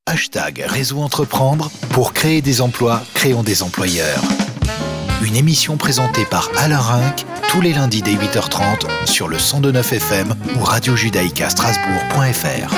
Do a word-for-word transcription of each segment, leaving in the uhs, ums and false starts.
Hashtag Réseau Entreprendre. Pour créer des emplois, créons des employeurs. Une émission présentée par Alain Rinck tous les lundis dès huit heures trente sur le cent deux neuf F M ou radio judaïka strasbourg point F R.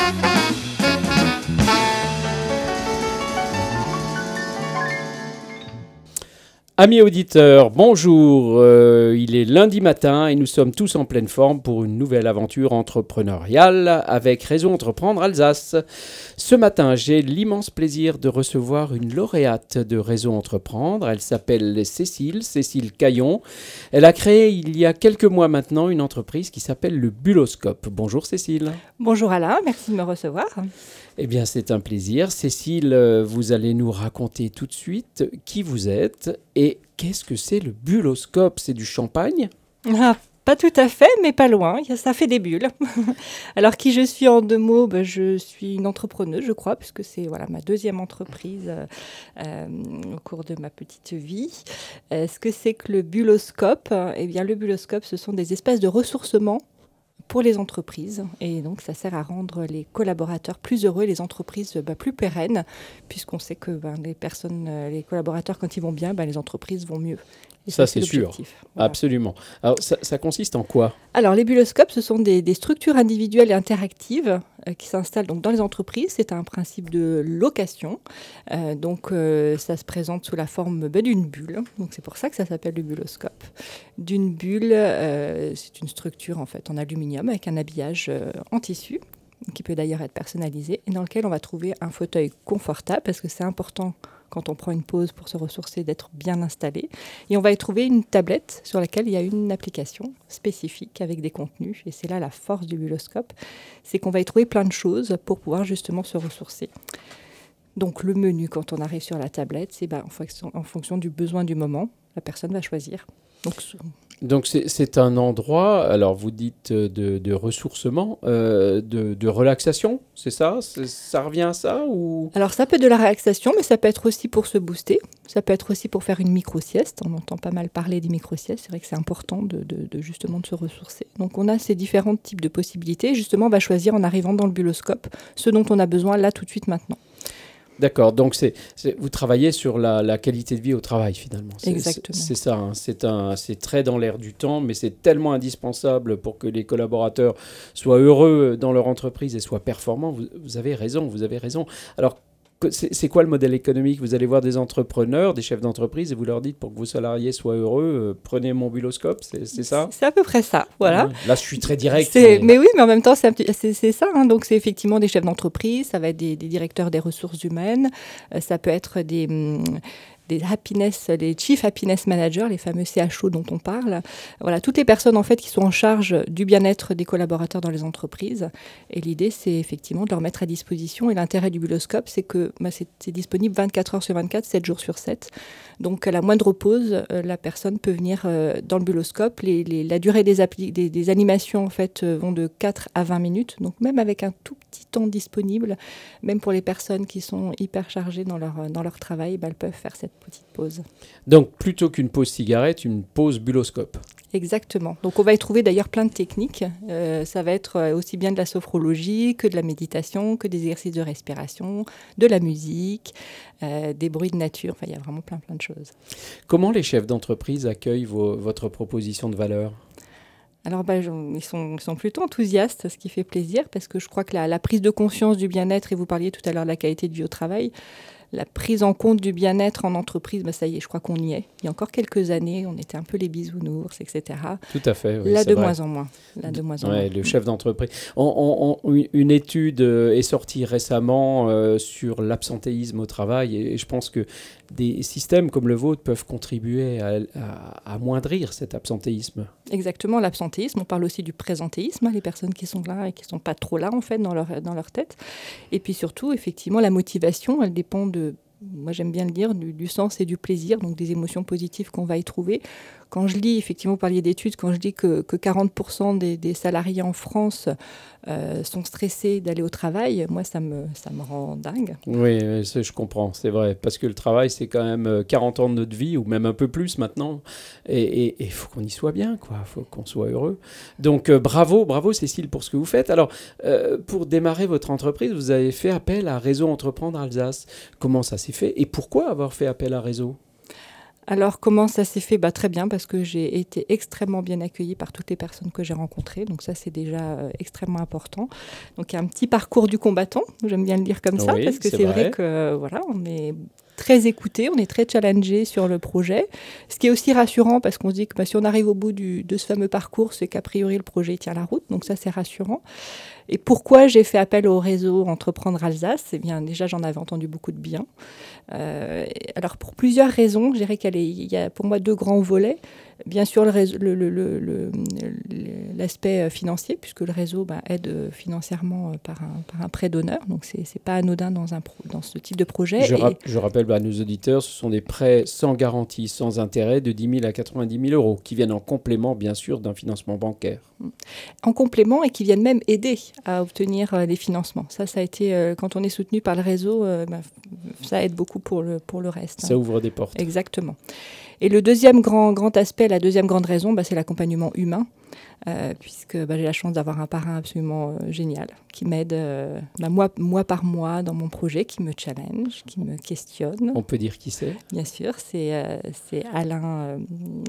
Amis auditeurs, bonjour, euh, il est lundi matin et nous sommes tous en pleine forme pour une nouvelle aventure entrepreneuriale avec Réseau Entreprendre Alsace. Ce matin, j'ai l'immense plaisir de recevoir une lauréate de Réseau Entreprendre. Elle s'appelle Cécile, Cécile Caillon. Elle a créé il y a quelques mois maintenant une entreprise qui s'appelle le Buloscope. Bonjour Cécile. Bonjour Alain, merci de me recevoir. Eh bien, c'est un plaisir. Cécile, vous allez nous raconter tout de suite qui vous êtes et qu'est-ce que c'est le Buloscope ? C'est du champagne ? Ah, pas tout à fait, mais pas loin. Ça fait des bulles. Alors, qui je suis en deux mots ? Ben, je suis une entrepreneuse, je crois, puisque c'est voilà, ma deuxième entreprise euh, au cours de ma petite vie. Euh, ce que c'est que le Buloscope ? Eh bien, le Buloscope, ce sont des espaces de ressourcement pour les entreprises, et donc ça sert à rendre les collaborateurs plus heureux et les entreprises bah, plus pérennes, puisqu'on sait que bah, les personnes, les collaborateurs, quand ils vont bien, bah, les entreprises vont mieux. Et ça, ça, c'est, c'est sûr, voilà. Absolument. Alors, ça, ça consiste en quoi ? Alors, les Buloscopes, ce sont des, des structures individuelles et interactives euh, qui s'installent donc, dans les entreprises. C'est un principe de location. Euh, donc, euh, ça se présente sous la forme bah, d'une bulle. Donc, c'est pour ça que ça s'appelle le Buloscope. D'une bulle, euh, c'est une structure en fait en aluminium avec un habillage euh, en tissu, qui peut d'ailleurs être personnalisé, et dans lequel on va trouver un fauteuil confortable, parce que c'est important quand on prend une pause pour se ressourcer, d'être bien installé. Et on va y trouver une tablette sur laquelle il y a une application spécifique avec des contenus. Et c'est là la force du Buloscope, c'est qu'on va y trouver plein de choses pour pouvoir justement se ressourcer. Donc le menu, quand on arrive sur la tablette, c'est ben, en, fonction, en fonction du besoin du moment, la personne va choisir. Donc, Donc c'est, c'est un endroit, alors vous dites de, de ressourcement, euh, de, de relaxation, c'est ça c'est, Ça revient à ça ou... Alors ça peut être de la relaxation, mais ça peut être aussi pour se booster, ça peut être aussi pour faire une micro-sieste. On entend pas mal parler des micro-siestes, c'est vrai que c'est important de, de, de justement de se ressourcer. Donc on a ces différents types de possibilités, justement on va choisir en arrivant dans le Buloscope ce dont on a besoin là tout de suite maintenant. D'accord, donc c'est, c'est, vous travaillez sur la, la qualité de vie au travail finalement. C'est, Exactement. C'est, c'est ça, hein. c'est, un, c'est très dans l'air du temps, mais c'est tellement indispensable pour que les collaborateurs soient heureux dans leur entreprise et soient performants. Vous, vous avez raison, vous avez raison. Alors, c'est, c'est quoi le modèle économique ? Vous allez voir des entrepreneurs, des chefs d'entreprise et vous leur dites pour que vos salariés soient heureux, euh, prenez mon Buloscope, c'est, c'est ça ? C'est à peu près ça, voilà. Ouais. Là, je suis très direct. Mais... mais oui, mais en même temps, c'est, un petit... c'est, c'est ça. Hein. Donc, c'est effectivement des chefs d'entreprise, ça va être des, des directeurs des ressources humaines, euh, ça peut être des... Hum, des happiness, les chief happiness managers, les fameux C H O dont on parle. Voilà, toutes les personnes en fait qui sont en charge du bien-être des collaborateurs dans les entreprises. Et l'idée, c'est effectivement de leur mettre à disposition. Et l'intérêt du Buloscope, c'est que bah, c'est, c'est disponible vingt-quatre heures sur vingt-quatre, sept jours sur sept. Donc, à la moindre pause, euh, la personne peut venir euh, dans le Buloscope. Les, les, la durée des, appli- des, des animations en fait euh, vont de quatre à vingt minutes. Donc, même avec un tout petit temps disponible, même pour les personnes qui sont hyper chargées dans leur, dans leur travail, bah, elles peuvent faire cette petite pause. Donc, plutôt qu'une pause cigarette, une pause Buloscope. Exactement. Donc, on va y trouver d'ailleurs plein de techniques. Euh, ça va être aussi bien de la sophrologie que de la méditation, que des exercices de respiration, de la musique, euh, des bruits de nature. Enfin, il y a vraiment plein, plein de choses. Comment les chefs d'entreprise accueillent vos, votre proposition de valeur ? Alors, bah, ils, sont, ils sont plutôt enthousiastes, ce qui fait plaisir, parce que je crois que la, la prise de conscience du bien-être, et vous parliez tout à l'heure de la qualité de vie au travail, la prise en compte du bien-être en entreprise, bah ça y est, je crois qu'on y est. Il y a encore quelques années, on était un peu les bisounours, et cetera. Tout à fait, oui, Là, c'est de vrai. moins en moins. Là, de moins en ouais, moins. Le chef d'entreprise. On, on, on, une étude est sortie récemment euh, sur l'absentéisme au travail, et je pense que des systèmes comme le vôtre peuvent contribuer à, à, à amoindrir cet absentéisme. Exactement, l'absentéisme. On parle aussi du présentéisme, hein, les personnes qui sont là et qui ne sont pas trop là, en fait, dans leur, dans leur tête. Et puis surtout, effectivement, la motivation, elle dépend de, moi j'aime bien le dire, du, du sens et du plaisir, donc des émotions positives qu'on va y trouver. quand je lis, effectivement, vous parliez d'études, quand je dis que, que quarante pour cent des, des salariés en France euh, sont stressés d'aller au travail, moi, ça me, ça me rend dingue. Oui, je comprends, c'est vrai. Parce que le travail, c'est quand même quarante ans de notre vie, ou même un peu plus maintenant. Et il faut qu'on y soit bien, quoi. Il faut qu'on soit heureux. Donc, euh, bravo, bravo Cécile pour ce que vous faites. Alors, euh, pour démarrer votre entreprise, vous avez fait appel à Réseau Entreprendre Alsace. Comment ça s'est fait et pourquoi avoir fait appel à Réseau ? Alors, comment ça s'est fait ? Bah, très bien, parce que j'ai été extrêmement bien accueillie par toutes les personnes que j'ai rencontrées. Donc ça, c'est déjà euh, extrêmement important. Donc, il y a un petit parcours du combattant, j'aime bien le dire comme ça, oui, parce que c'est, c'est vrai, vrai que euh, voilà, on est très écouté, on est très challengé sur le projet. Ce qui est aussi rassurant, parce qu'on se dit que bah, si on arrive au bout du, de ce fameux parcours, c'est qu'a priori, le projet tient la route. Donc ça, c'est rassurant. Et pourquoi j'ai fait appel au réseau Entreprendre Alsace ? Eh bien, déjà, j'en avais entendu beaucoup de bien. Euh, alors, pour plusieurs raisons, je dirais qu'il y a pour moi deux grands volets. Bien sûr, le réseau, le, le, le, le, l'aspect financier, puisque le réseau bah, aide financièrement par un, par un prêt d'honneur. Donc, ce n'est pas anodin dans, un pro, dans ce type de projet. Je, et... rap- je rappelle bah, à nos auditeurs, ce sont des prêts sans garantie, sans intérêt, de dix mille à quatre-vingt-dix mille euros, qui viennent en complément, bien sûr, d'un financement bancaire. En complément et qui viennent même aider à obtenir euh, les financements. Ça, ça a été, euh, quand on est soutenu par le réseau, euh, bah, ça aide beaucoup pour le, pour le reste. Ça hein. ouvre des portes. Exactement. Et le deuxième grand, grand aspect, la deuxième grande raison, bah, c'est l'accompagnement humain, euh, puisque bah, j'ai la chance d'avoir un parrain absolument euh, génial, qui m'aide euh, bah, mois, mois par mois dans mon projet, qui me challenge, qui me questionne. On peut dire qui c'est ? Bien sûr, c'est, euh, c'est Alain... Euh,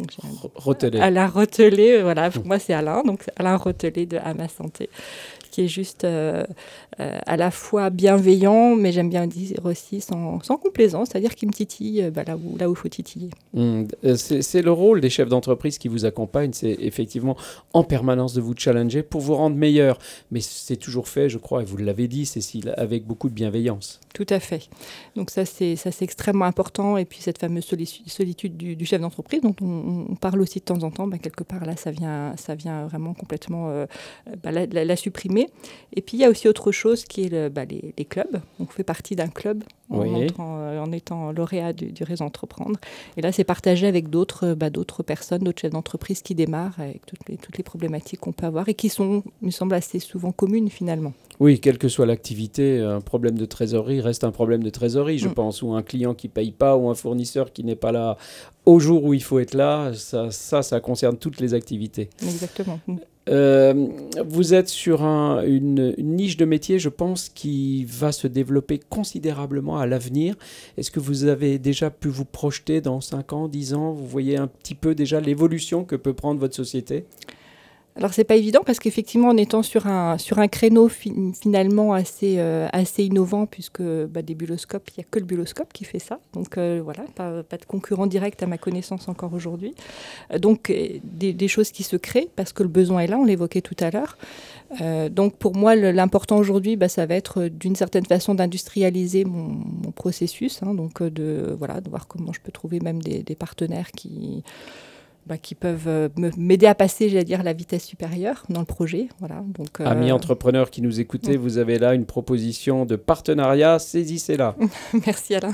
Rotelet. Alain Rotelet, voilà, pour moi c'est Alain, donc Alain Rotelet de À ma santé, qui est juste euh, euh, à la fois bienveillant, mais j'aime bien dire aussi sans, sans complaisance, c'est-à-dire qu'il me titille bah, là où là où il faut titiller. Mmh. C'est, c'est le rôle des chefs d'entreprise qui vous accompagnent, c'est effectivement en permanence de vous challenger pour vous rendre meilleur. Mais c'est toujours fait, je crois, et vous l'avez dit, Cécile, avec beaucoup de bienveillance. Tout à fait. Donc ça c'est, ça, c'est extrêmement important. Et puis cette fameuse soli- solitude du, du chef d'entreprise dont on, on parle aussi de temps en temps, bah, quelque part là, ça vient, ça vient vraiment complètement euh, bah, la, la, la supprimer. Et puis il y a aussi autre chose qui est le, bah, les, les clubs. Donc, on fait partie d'un club en, oui. entrant, euh, en étant lauréat du, du réseau Entreprendre. Et là, c'est partagé avec d'autres, bah, d'autres personnes, d'autres chefs d'entreprise qui démarrent avec toutes les, toutes les problématiques qu'on peut avoir et qui sont, il me semble, assez souvent communes finalement. Oui, quelle que soit l'activité, un problème de trésorerie reste un problème de trésorerie, je mmh. pense, ou un client qui ne paye pas, ou un fournisseur qui n'est pas là au jour où il faut être là, ça, ça, ça concerne toutes les activités. Exactement. Mmh. Euh, vous êtes sur un, une, une niche de métier, je pense, qui va se développer considérablement à l'avenir. Est-ce que vous avez déjà pu vous projeter dans cinq ans, dix ans ? Vous voyez un petit peu déjà l'évolution que peut prendre votre société ? Alors, c'est pas évident parce qu'effectivement, en étant sur un, sur un créneau fi- finalement assez, euh, assez innovant, puisque bah, des buloscopes, il n'y a que le buloscope qui fait ça. Donc, euh, voilà, pas, pas de concurrent direct à ma connaissance encore aujourd'hui. Euh, donc, euh, des, des choses qui se créent parce que le besoin est là, on l'évoquait tout à l'heure. Euh, donc, pour moi, le, l'important aujourd'hui, bah, ça va être euh, d'une certaine façon d'industrialiser mon, mon processus. Hein, donc, euh, de, voilà, de voir comment je peux trouver même des, des partenaires qui... Bah, qui peuvent euh, me, m'aider à passer, j'allais dire, la vitesse supérieure dans le projet. Voilà, donc, euh... Amis entrepreneurs qui nous écoutez, mmh. vous avez là une proposition de partenariat, saisissez-la. Merci Alain.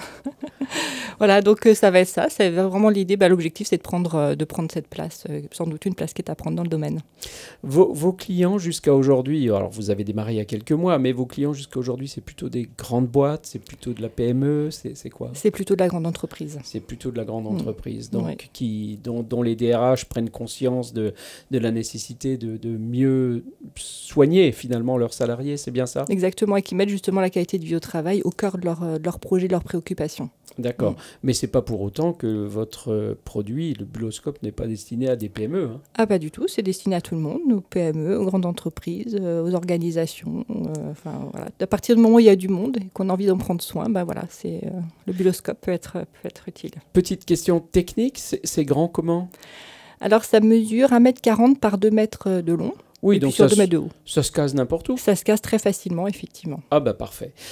Voilà, donc euh, ça va être ça. C'est vraiment l'idée, bah, l'objectif, c'est de prendre, euh, de prendre cette place, euh, sans doute une place qui est à prendre dans le domaine. Vos, vos clients jusqu'à aujourd'hui, alors vous avez démarré il y a quelques mois, mais vos clients jusqu'à aujourd'hui, c'est plutôt des grandes boîtes, c'est plutôt de la P M E, c'est, c'est quoi ? C'est plutôt de la grande entreprise. C'est plutôt de la grande entreprise, mmh. donc ouais. qui, dont, dont les D R H prennent conscience de, de la nécessité de, de mieux soigner finalement leurs salariés, c'est bien ça ? Exactement, et qui mettent justement la qualité de vie au travail au cœur de leur, de leur projet, de leurs préoccupations. D'accord, mmh. mais c'est pas pour autant que votre produit, le buloscope, n'est pas destiné à des P M E. Hein. Ah, pas du tout, c'est destiné à tout le monde, aux P M E, aux grandes entreprises, euh, aux organisations. Euh, enfin, voilà. À partir du moment où il y a du monde et qu'on a envie d'en prendre soin, ben voilà, c'est, euh, le buloscope peut être, peut être utile. Petite question technique, c'est, c'est grand comment ? Alors, ça mesure un mètre quarante par deux mètres de long. Oui, et donc puis sur ça, deux mètres de haut. Ça se casse n'importe où ? Ça se casse très facilement, effectivement. Ah bah parfait.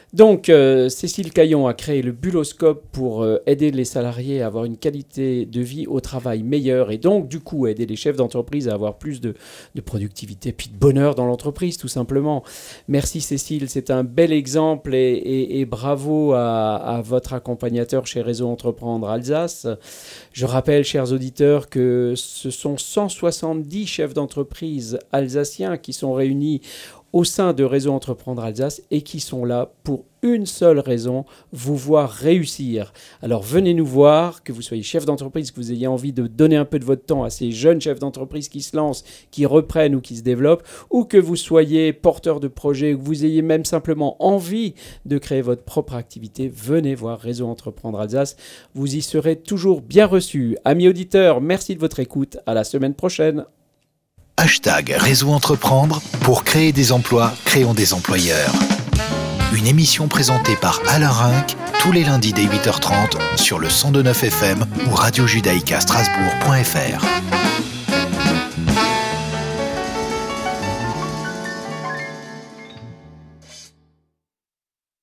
Donc, euh, Cécile Caillon a créé le Buloscope pour euh, aider les salariés à avoir une qualité de vie au travail meilleure et donc, du coup, aider les chefs d'entreprise à avoir plus de, de productivité puis de bonheur dans l'entreprise, tout simplement. Merci Cécile, c'est un bel exemple et, et, et bravo à, à votre accompagnateur chez Réseau Entreprendre Alsace. Je rappelle, chers auditeurs, que ce sont cent soixante-dix chefs d'entreprise alsaciens qui sont réunis au sein de Réseau Entreprendre Alsace et qui sont là pour une seule raison, vous voir réussir. Alors venez nous voir, que vous soyez chef d'entreprise, que vous ayez envie de donner un peu de votre temps à ces jeunes chefs d'entreprise qui se lancent, qui reprennent ou qui se développent, ou que vous soyez porteur de projet, ou que vous ayez même simplement envie de créer votre propre activité, venez voir Réseau Entreprendre Alsace. Vous y serez toujours bien reçus. Amis auditeurs, merci de votre écoute. À la semaine prochaine. Hashtag Réseau Entreprendre. Pour créer des emplois, créons des employeurs. Une émission présentée par Alain Rinck tous les lundis dès huit heures trente sur le cent deux neuf F M ou radio judaïka strasbourg point F R.